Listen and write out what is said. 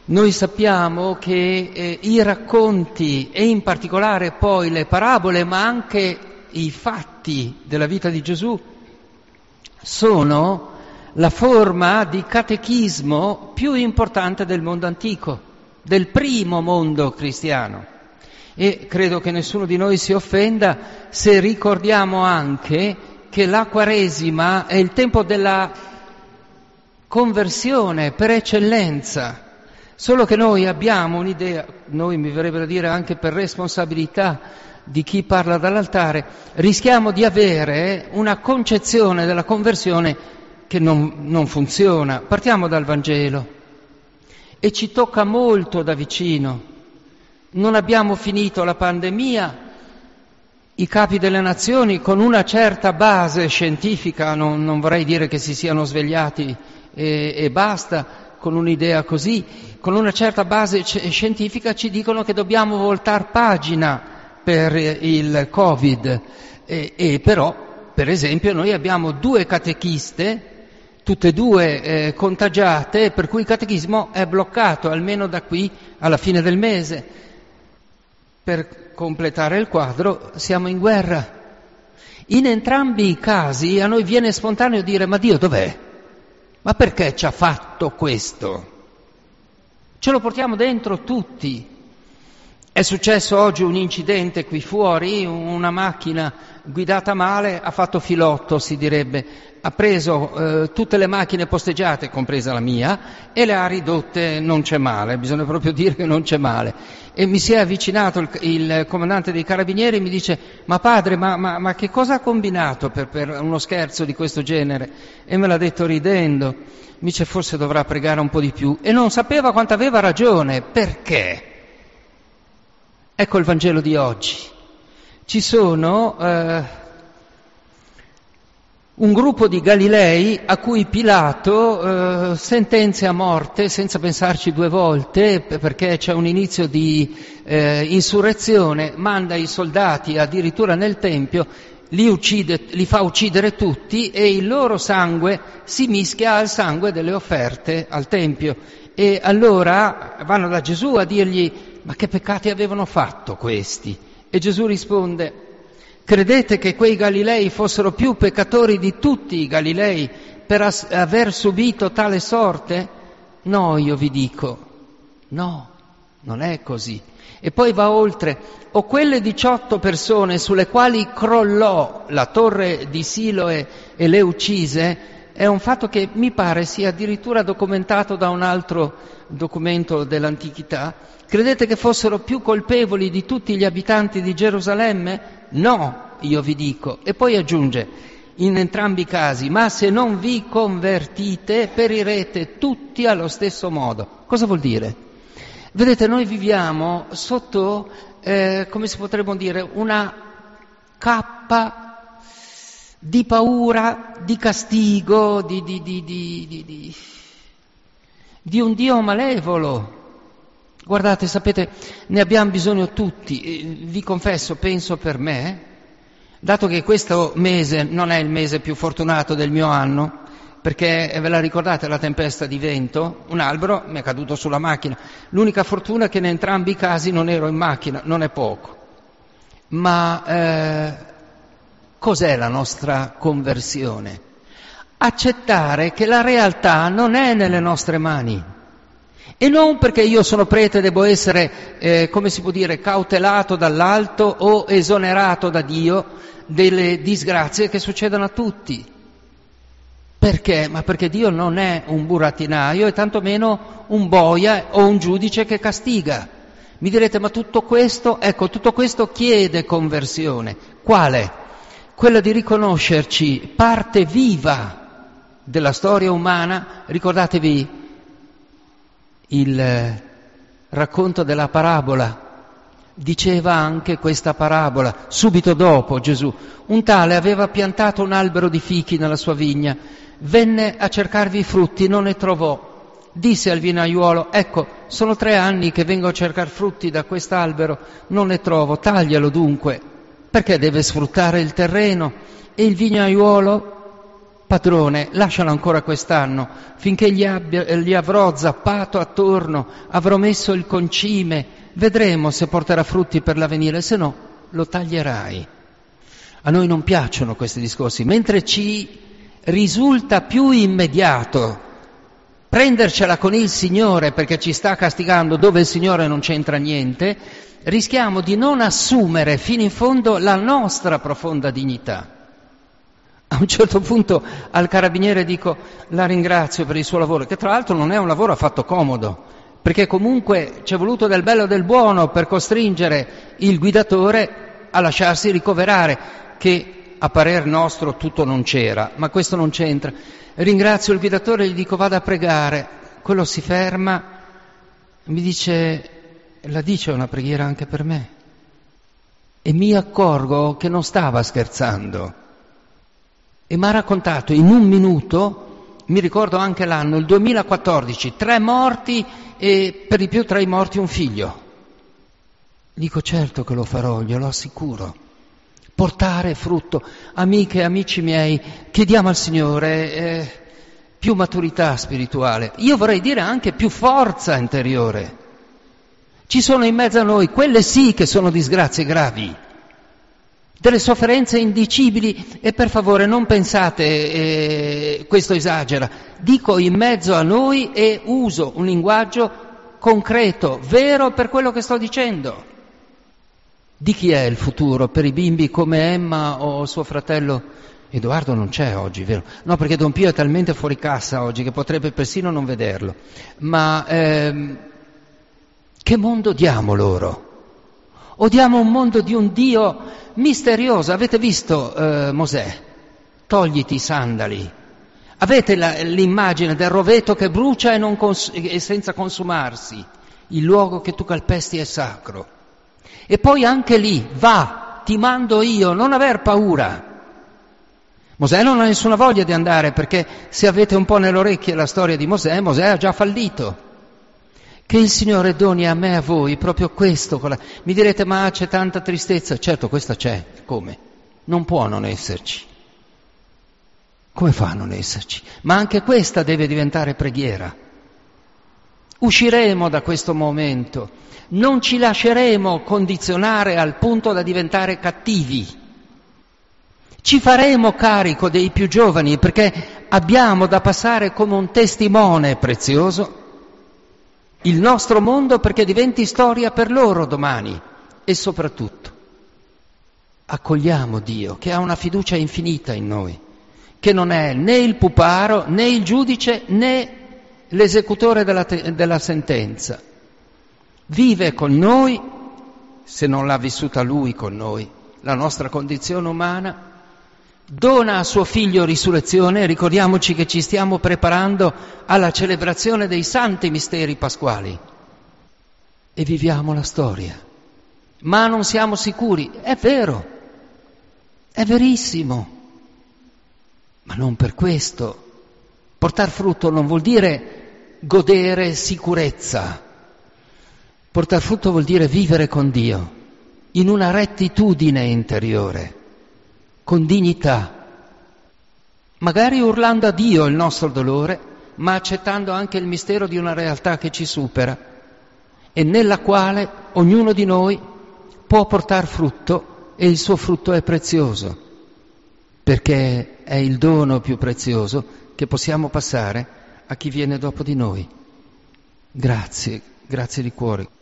Noi sappiamo che i racconti, e in particolare poi le parabole, ma anche i fatti della vita di Gesù, sono la forma di catechismo più importante del mondo antico, del primo mondo cristiano. E credo che nessuno di noi si offenda se ricordiamo anche che la Quaresima è il tempo della conversione per eccellenza. Solo che noi abbiamo un'idea, noi mi verrebbe da dire anche per responsabilità di chi parla dall'altare, rischiamo di avere una concezione della conversione che non funziona. Partiamo dal Vangelo e ci tocca molto da vicino. Non abbiamo finito la pandemia, i capi delle nazioni con una certa base scientifica, non vorrei dire che si siano svegliati e basta, con un'idea così, con una certa base scientifica ci dicono che dobbiamo voltar pagina per il Covid e però, per esempio, noi abbiamo 2 catechiste, tutte e 2 contagiate, per cui il catechismo è bloccato almeno da qui alla fine del mese. Per completare il quadro, siamo in guerra. In entrambi i casi a noi viene spontaneo dire: ma Dio dov'è? Ma perché ci ha fatto questo? Ce lo portiamo dentro tutti. È successo oggi un incidente qui fuori, una macchina guidata male ha fatto filotto, si direbbe, ha preso tutte le macchine posteggiate, compresa la mia, e le ha ridotte, non c'è male, bisogna proprio dire che non c'è male. E mi si è avvicinato il comandante dei carabinieri e mi dice: ma padre, ma che cosa ha combinato per uno scherzo di questo genere? E me l'ha detto ridendo, mi dice: forse dovrà pregare un po' di più. E non sapeva quanto aveva ragione. Perché? Ecco il Vangelo di oggi. Ci sono un gruppo di Galilei a cui Pilato sentenzia a morte senza pensarci 2 volte, perché c'è un inizio di insurrezione, manda i soldati addirittura nel Tempio, li fa uccidere tutti e il loro sangue si mischia al sangue delle offerte al Tempio. E allora vanno da Gesù a dirgli: ma che peccati avevano fatto questi? E Gesù risponde: credete che quei Galilei fossero più peccatori di tutti i Galilei per aver subito tale sorte? No, io vi dico, no, non è così. E poi va oltre: o quelle 18 persone sulle quali crollò la torre di Siloe e le uccise, è un fatto che mi pare sia addirittura documentato da un altro documento dell'antichità. Credete che fossero più colpevoli di tutti gli abitanti di Gerusalemme? No, io vi dico. E poi aggiunge, in entrambi i casi: ma se non vi convertite, perirete tutti allo stesso modo. Cosa vuol dire? Vedete, noi viviamo sotto, come si potrebbe dire, una cappa di paura, di castigo, di un Dio malevolo. Guardate, sapete, ne abbiamo bisogno tutti. Vi confesso, penso per me, dato che questo mese non è il mese più fortunato del mio anno, perché ve la ricordate la tempesta di vento? Un albero mi è caduto sulla macchina. L'unica fortuna è che in entrambi i casi non ero in macchina, non è poco. Ma cos'è la nostra conversione? Accettare che la realtà non è nelle nostre mani. E non perché io sono prete devo essere, come si può dire, cautelato dall'alto o esonerato da Dio delle disgrazie che succedono a tutti. Perché? Ma perché Dio non è un burattinaio e tantomeno un boia o un giudice che castiga. Mi direte: ma tutto questo, ecco, tutto questo chiede conversione. Quale? Quella di riconoscerci parte viva della storia umana. Ricordatevi il racconto della parabola. Diceva anche questa parabola, subito dopo Gesù: un tale aveva piantato un albero di fichi nella sua vigna, venne a cercarvi i frutti, non ne trovò. Disse al vinaiuolo: ecco, sono 3 anni che vengo a cercare frutti da quest'albero, non ne trovo, taglialo dunque, perché deve sfruttare il terreno. E il vinaiuolo Padrone, lascialo ancora quest'anno, finché gli avrò zappato attorno, avrò messo il concime, vedremo se porterà frutti per l'avvenire, se no lo taglierai. A noi non piacciono questi discorsi, mentre ci risulta più immediato prendercela con il Signore perché ci sta castigando dove il Signore non c'entra niente, rischiamo di non assumere fino in fondo la nostra profonda dignità. A un certo punto al carabiniere dico: la ringrazio per il suo lavoro, che tra l'altro non è un lavoro affatto comodo, perché comunque c'è voluto del bello e del buono per costringere il guidatore a lasciarsi ricoverare, che a parer nostro tutto non c'era, ma questo non c'entra. Ringrazio il guidatore e gli dico: vada a pregare. Quello si ferma, mi dice: la dice una preghiera anche per me? E mi accorgo che non stava scherzando. E mi ha raccontato in un minuto, mi ricordo anche l'anno, il 2014, 3 morti e per di più tra i morti un figlio. Dico: certo che lo farò, glielo assicuro. Portare frutto. Amiche e amici miei, chiediamo al Signore più maturità spirituale. Io vorrei dire anche più forza interiore. Ci sono in mezzo a noi, quelle sì che sono disgrazie gravi, delle sofferenze indicibili, e per favore non pensate questo esagera, dico in mezzo a noi e uso un linguaggio concreto, vero per quello che sto dicendo. Di chi è il futuro? Per i bimbi come Emma o suo fratello Edoardo? Non c'è oggi, vero? No, perché Don Pio è talmente fuori cassa oggi che potrebbe persino non vederlo. Ma che mondo diamo loro? O diamo un mondo di un Dio misterioso? Avete visto Mosè? Togliti i sandali. Avete l'immagine del roveto che brucia e senza consumarsi. Il luogo che tu calpesti è sacro. E poi anche lì, va, ti mando io, non aver paura. Mosè non ha nessuna voglia di andare, perché se avete un po' nelle orecchie la storia di Mosè, Mosè ha già fallito. Che il Signore doni a me e a voi proprio questo. Mi direte: ma c'è tanta tristezza. Certo, questa c'è. Come? Non può non esserci. Come fa a non esserci? Ma anche questa deve diventare preghiera. Usciremo da questo momento. Non ci lasceremo condizionare al punto da diventare cattivi. Ci faremo carico dei più giovani, perché abbiamo da passare come un testimone prezioso il nostro mondo, perché diventi storia per loro domani. E soprattutto accogliamo Dio, che ha una fiducia infinita in noi, che non è né il puparo, né il giudice, né l'esecutore della sentenza. Vive con noi, se non l'ha vissuta Lui con noi, la nostra condizione umana, dona a suo Figlio risurrezione. Ricordiamoci che ci stiamo preparando alla celebrazione dei santi misteri pasquali e viviamo la storia. Ma non siamo sicuri, è vero, è verissimo, ma non per questo. Portar frutto non vuol dire godere sicurezza. Portar frutto vuol dire vivere con Dio, in una rettitudine interiore, con dignità, magari urlando a Dio il nostro dolore, ma accettando anche il mistero di una realtà che ci supera e nella quale ognuno di noi può portar frutto, e il suo frutto è prezioso, perché è il dono più prezioso che possiamo passare a chi viene dopo di noi. Grazie, grazie di cuore.